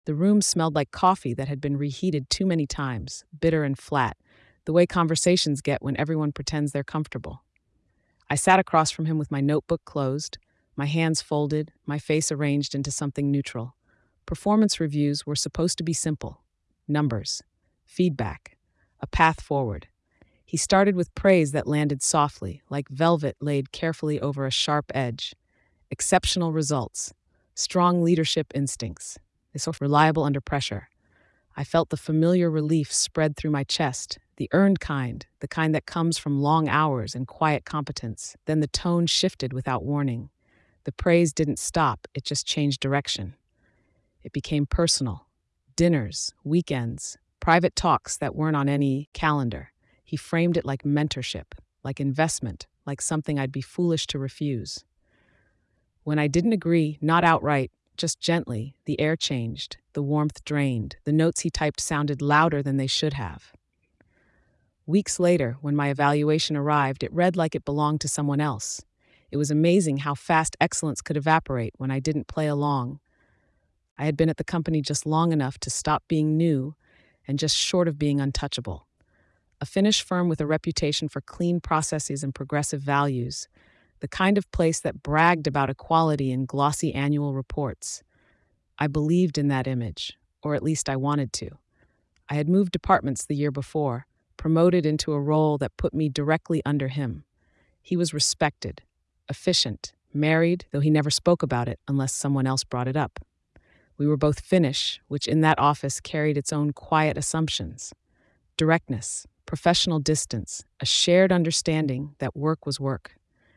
The room smelled like coffee that had been reheated too many times, bitter and flat, the way conversations get when everyone pretends they're comfortable. I sat across from him with my notebook closed, my hands folded, my face arranged into something neutral. Performance reviews were supposed to be simple: numbers, feedback, a path forward. He started with praise that landed softly, like velvet laid carefully over a sharp edge. Exceptional results, strong leadership instincts. They so reliable under pressure. I felt the familiar relief spread through my chest, the earned kind, the kind that comes from long hours and quiet competence. Then the tone shifted without warning. The praise didn't stop, it just changed direction. It became personal. Dinners, weekends, private talks that weren't on any calendar. He framed it like mentorship, like investment, like something I'd be foolish to refuse. When I didn't agree, not outright, just gently, the air changed, the warmth drained, the notes he typed sounded louder than they should have. Weeks later, when my evaluation arrived, it read like it belonged to someone else. It was amazing how fast excellence could evaporate when I didn't play along. I had been at the company just long enough to stop being new and just short of being untouchable. A Finnish firm with a reputation for clean processes and progressive values, the kind of place that bragged about equality in glossy annual reports. I believed in that image, or at least I wanted to. I had moved departments the year before, promoted into a role that put me directly under him. He was respected, efficient, married, though he never spoke about it unless someone else brought it up. We were both Finnish, which in that office carried its own quiet assumptions. Directness, professional distance, a shared understanding that work was work.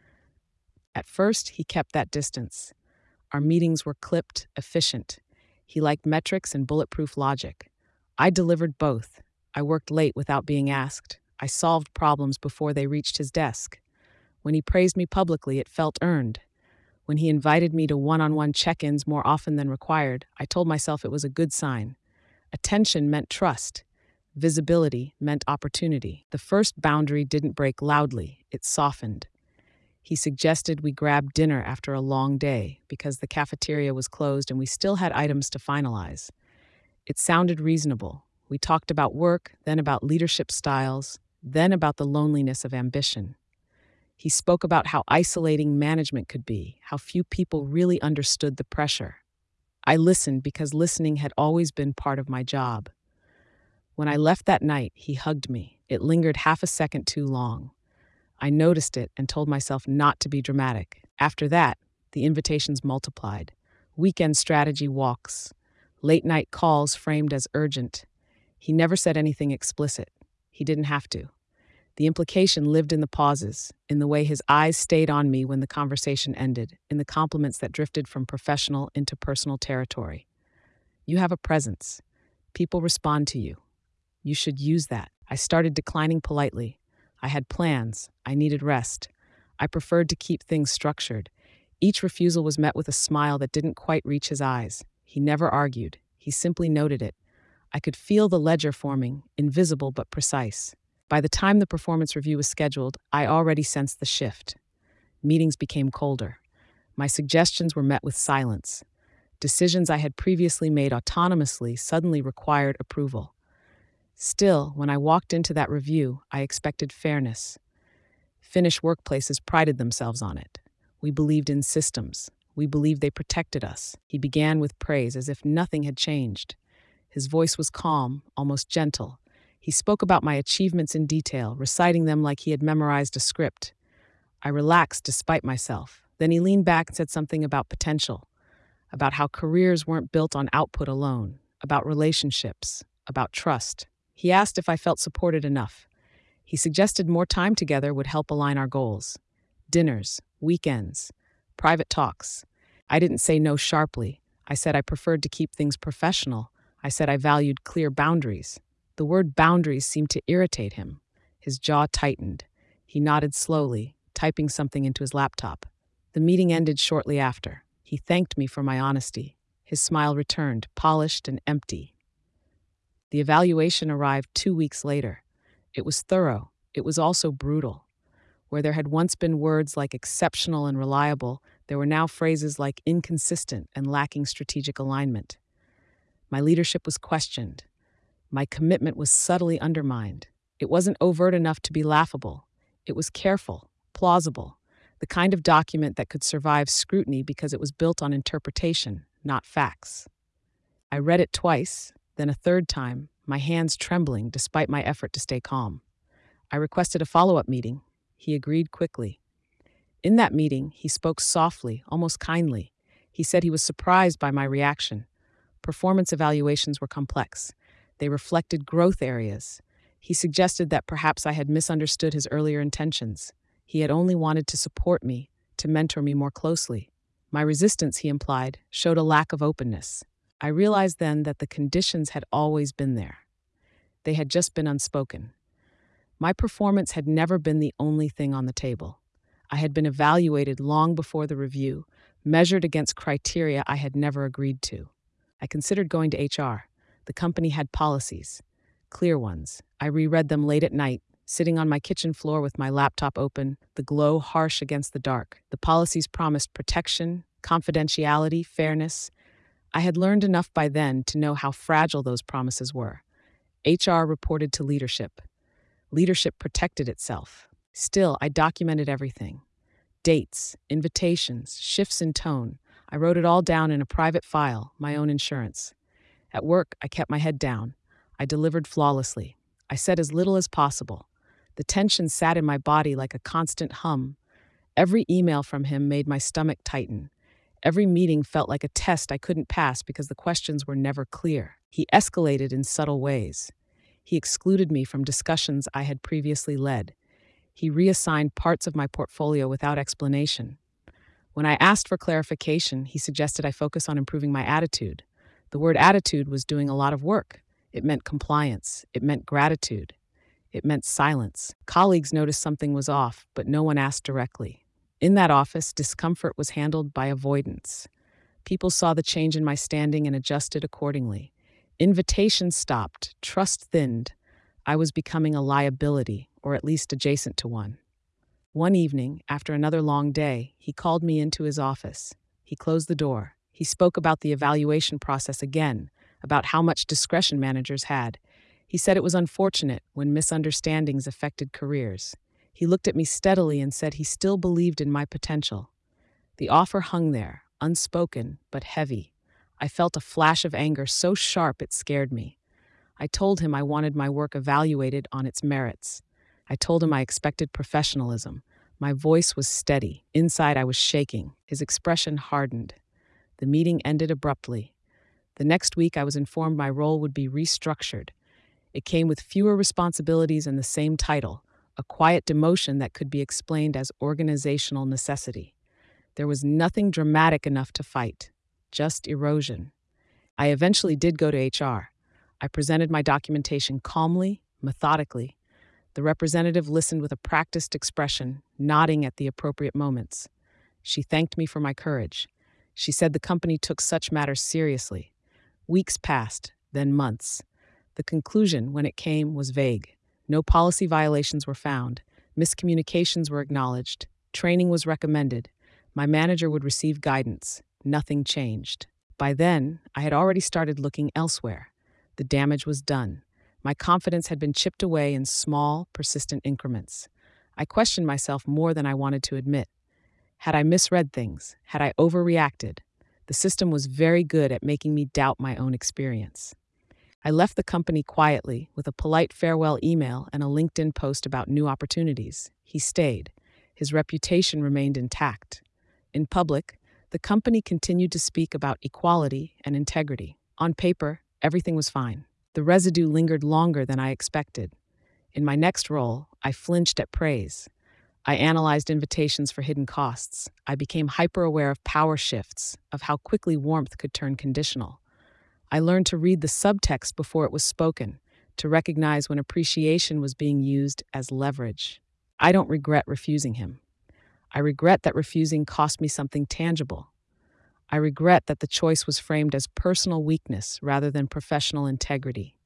At first, he kept that distance. Our meetings were clipped, efficient. He liked metrics and bulletproof logic. I delivered both. I worked late without being asked. I solved problems before they reached his desk. When he praised me publicly, it felt earned. When he invited me to one-on-one check-ins more often than required, I told myself it was a good sign. Attention meant trust. Visibility meant opportunity. The first boundary didn't break loudly, it softened. He suggested we grab dinner after a long day because the cafeteria was closed and we still had items to finalize. It sounded reasonable. We talked about work, then about leadership styles, then about the loneliness of ambition. He spoke about how isolating management could be, how few people really understood the pressure. I listened because listening had always been part of my job. When I left that night, he hugged me. It lingered half a second too long. I noticed it and told myself not to be dramatic. After that, the invitations multiplied. Weekend strategy walks, late-night calls framed as urgent. He never said anything explicit. He didn't have to. The implication lived in the pauses, in the way his eyes stayed on me when the conversation ended, in the compliments that drifted from professional into personal territory. You have a presence. People respond to you. You should use that. I started declining politely. I had plans. I needed rest. I preferred to keep things structured. Each refusal was met with a smile that didn't quite reach his eyes. He never argued. He simply noted it. I could feel the ledger forming, invisible but precise. By the time the performance review was scheduled, I already sensed the shift. Meetings became colder. My suggestions were met with silence. Decisions I had previously made autonomously suddenly required approval. Still, when I walked into that review, I expected fairness. Finnish workplaces prided themselves on it. We believed in systems. We believed they protected us. He began with praise as if nothing had changed. His voice was calm, almost gentle. He spoke about my achievements in detail, reciting them like he had memorized a script. I relaxed despite myself. Then he leaned back and said something about potential, about how careers weren't built on output alone, about relationships, about trust. He asked if I felt supported enough. He suggested more time together would help align our goals. Dinners, weekends, private talks. I didn't say no sharply. I said I preferred to keep things professional. I said I valued clear boundaries. The word boundaries seemed to irritate him. His jaw tightened. He nodded slowly, typing something into his laptop. The meeting ended shortly after. He thanked me for my honesty. His smile returned, polished and empty. The evaluation arrived 2 weeks later. It was thorough. It was also brutal. Where there had once been words like exceptional and reliable, there were now phrases like inconsistent and lacking strategic alignment. My leadership was questioned. My commitment was subtly undermined. It wasn't overt enough to be laughable. It was careful, plausible, the kind of document that could survive scrutiny because it was built on interpretation, not facts. I read it twice, then a third time, my hands trembling despite my effort to stay calm. I requested a follow-up meeting. He agreed quickly. In that meeting, he spoke softly, almost kindly. He said he was surprised by my reaction. Performance evaluations were complex. They reflected growth areas. He suggested that perhaps I had misunderstood his earlier intentions. He had only wanted to support me, to mentor me more closely. My resistance, he implied, showed a lack of openness. I realized then that the conditions had always been there. They had just been unspoken. My performance had never been the only thing on the table. I had been evaluated long before the review, measured against criteria I had never agreed to. I considered going to HR. The company had policies, clear ones. I reread them late at night, sitting on my kitchen floor with my laptop open, the glow harsh against the dark. The policies promised protection, confidentiality, fairness. I had learned enough by then to know how fragile those promises were. HR reported to leadership. Leadership protected itself. Still, I documented everything. Dates, invitations, shifts in tone. I wrote it all down in a private file, my own insurance. At work, I kept my head down. I delivered flawlessly. I said as little as possible. The tension sat in my body like a constant hum. Every email from him made my stomach tighten. Every meeting felt like a test I couldn't pass because the questions were never clear. He escalated in subtle ways. He excluded me from discussions I had previously led. He reassigned parts of my portfolio without explanation. When I asked for clarification, he suggested I focus on improving my attitude. The word attitude was doing a lot of work. It meant compliance. It meant gratitude. It meant silence. Colleagues noticed something was off, but no one asked directly. In that office, discomfort was handled by avoidance. People saw the change in my standing and adjusted accordingly. Invitations stopped, trust thinned. I was becoming a liability, or at least adjacent to one. One evening, after another long day, he called me into his office. He closed the door. He spoke about the evaluation process again, about how much discretion managers had. He said it was unfortunate when misunderstandings affected careers. He looked at me steadily and said he still believed in my potential. The offer hung there, unspoken but heavy. I felt a flash of anger so sharp it scared me. I told him I wanted my work evaluated on its merits. I told him I expected professionalism. My voice was steady. Inside, I was shaking. His expression hardened. The meeting ended abruptly. The next week, I was informed my role would be restructured. It came with fewer responsibilities and the same title, a quiet demotion that could be explained as organizational necessity. There was nothing dramatic enough to fight, just erosion. I eventually did go to HR. I presented my documentation calmly, methodically. The representative listened with a practiced expression, nodding at the appropriate moments. She thanked me for my courage. She said the company took such matters seriously. Weeks passed, then months. The conclusion, when it came, was vague. No policy violations were found. Miscommunications were acknowledged. Training was recommended. My manager would receive guidance. Nothing changed. By then, I had already started looking elsewhere. The damage was done. My confidence had been chipped away in small, persistent increments. I questioned myself more than I wanted to admit. Had I misread things? Had I overreacted? The system was very good at making me doubt my own experience. I left the company quietly with a polite farewell email and a LinkedIn post about new opportunities. He stayed. His reputation remained intact. In public, the company continued to speak about equality and integrity. On paper, everything was fine. The residue lingered longer than I expected. In my next role, I flinched at praise. I analyzed invitations for hidden costs. I became hyper-aware of power shifts, of how quickly warmth could turn conditional. I learned to read the subtext before it was spoken, to recognize when appreciation was being used as leverage. I don't regret refusing him. I regret that refusing cost me something tangible. I regret that the choice was framed as personal weakness rather than professional integrity.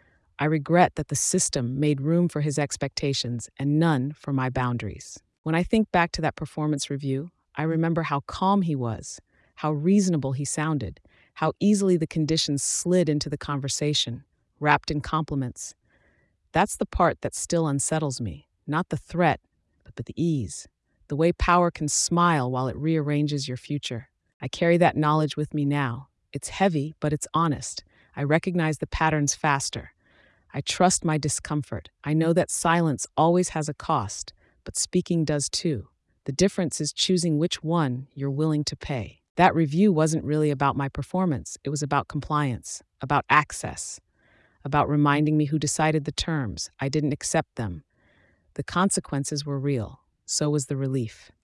I regret that the system made room for his expectations and none for my boundaries. When I think back to that performance review, I remember how calm he was, how reasonable he sounded, how easily the conditions slid into the conversation, wrapped in compliments. That's the part that still unsettles me, not the threat, but the ease. The way power can smile while it rearranges your future. I carry that knowledge with me now. It's heavy, but it's honest. I recognize the patterns faster. I trust my discomfort. I know that silence always has a cost, but speaking does too. The difference is choosing which one you're willing to pay. That review wasn't really about my performance, it was about compliance, about access, about reminding me who decided the terms. I didn't accept them. The consequences were real. So was the relief.